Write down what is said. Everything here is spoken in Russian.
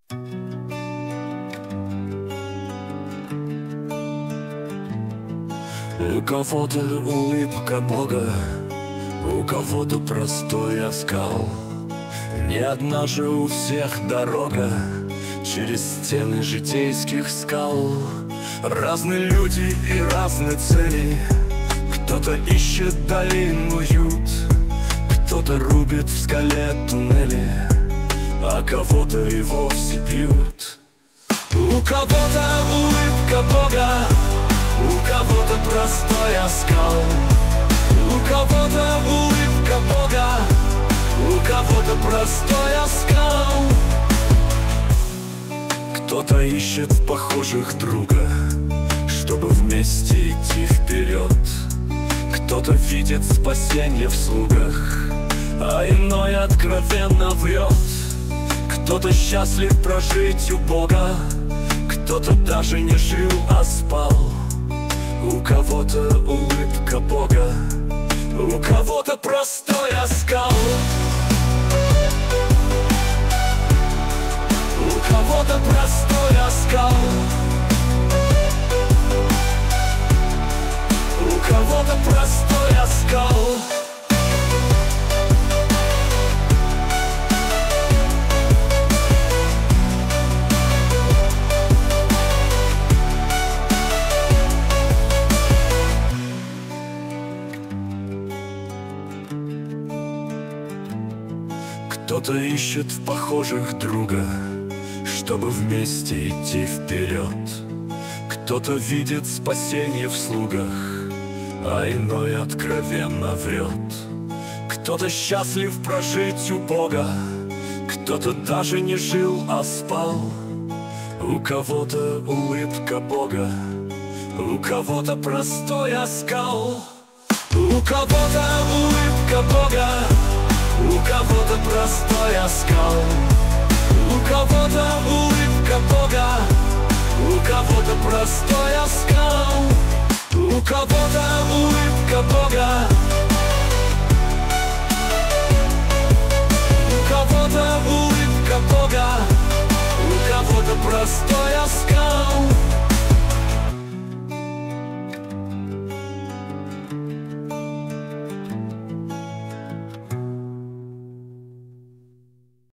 У кого-то улыбка Бога, у кого-то простой оскал. Не одна же у всех дорога через стены житейских скал. Разные люди и разные цели. Кто-то ищет долину ют, кто-то рубит в скале туннели, а кого-то и вовсе бьют. У кого-то улыбка Бога, у кого-то простой оскал. У кого-то улыбка Бога, у кого-то простой оскал. Кто-то ищет в похожих друга, чтобы вместе идти вперед. Кто-то видит спасенье в слугах, а иной откровенно врет. Кто-то счастлив прожить у Бога, кто-то даже не жил, а спал. У кого-то улыбка Бога, у кого-то простой оскал. У кого-то простой оскал. У кого-то простой оскал. Кто-то ищет в похожих друга, чтобы вместе идти вперед. Кто-то видит спасенье в слугах, а иной откровенно врет. Кто-то счастлив прожить у Бога, кто-то даже не жил, а спал. У кого-то улыбка Бога, у кого-то простой оскал. У кого-то улыбка Бога, у кого-то простой оскал. У кого-то улыбка Бога, у кого-то простой оскал. У кого-то улыбка Бога,